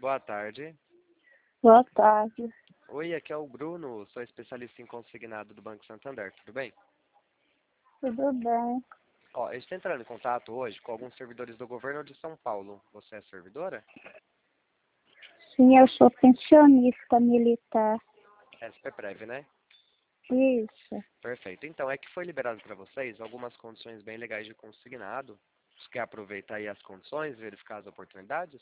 Boa tarde. Boa tarde. Oi, aqui é o Bruno, sou especialista em consignado do Banco Santander, tudo bem? Tudo bem? Ó, eu estou entrando em contato hoje com alguns servidores do governo de São Paulo. Você é servidora? Sim, eu sou pensionista militar. SP-Prev, né? Isso. Perfeito. Então, é que foi liberado para vocês algumas condições bem legais de consignado. Você quer aproveitar aí as condições, verificar as oportunidades?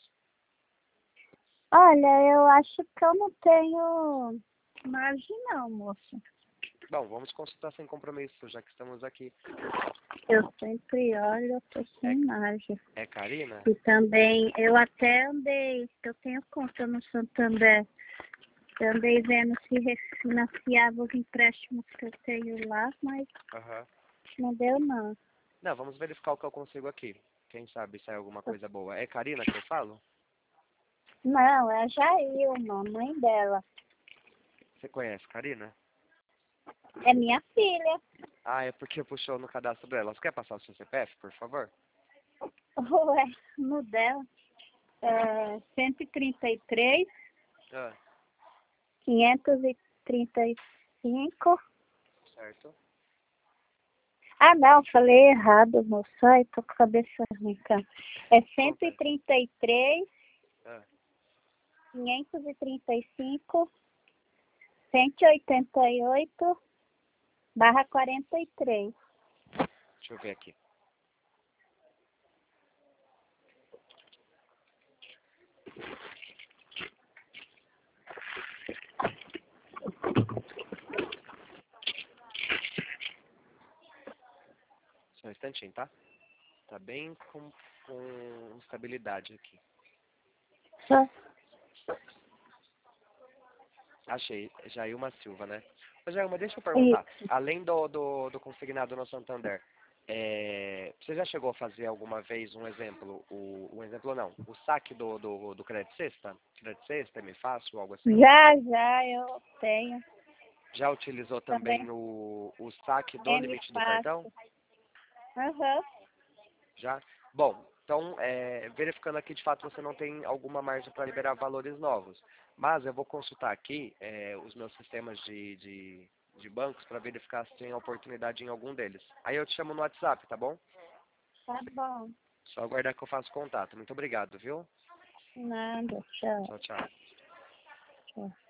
Olha, eu acho que eu não tenho margem não, moça. Bom, vamos consultar sem compromisso, já que estamos aqui. Eu sempre olho, eu tô sem margem. É Karina? E também, eu até andei, eu tenho conta no Santander. Eu andei vendo se refinanciava os empréstimos que eu tenho lá, mas Aham. não deu não. Não, vamos verificar o que eu consigo aqui. Quem sabe sai alguma coisa boa. É Karina que eu falo? Não, é a Jailma, mãe dela. Você conhece Karina? É minha filha. Ah, é porque puxou no cadastro dela. Você quer passar o seu CPF, por favor? Ué, no dela. É 133, Ah, 535. certo. Ah, não, falei errado, moço. Ai, tô com a cabeça ruim, cara. É Acontece. 133, Ah, 535, 188, barra 43. deixa eu ver aqui. Só um instantinho, tá? Tá bem com estabilidade aqui. Só. Achei. Jailma Silva, né? Ô, Jailma, deixa eu Isso. perguntar. Além do consignado no Santander, você já chegou a fazer alguma vez um exemplo? Um exemplo não. O saque do Crédito Sexta? Crédito Sexta, me fácil, algo assim? Já, eu tenho. Já utilizou também Também o saque do M limite do cartão? fácil. Aham. Já? Bom, então, verificando aqui, de fato, você não tem alguma margem para liberar valores novos. Mas eu vou consultar aqui os meus sistemas de bancos para verificar se tem oportunidade em algum deles. Aí eu te chamo no WhatsApp, tá bom? Tá bom. Só aguardar que eu faço contato. Muito obrigado, viu? Nada. Tchau. Tchau, tchau. Tchau.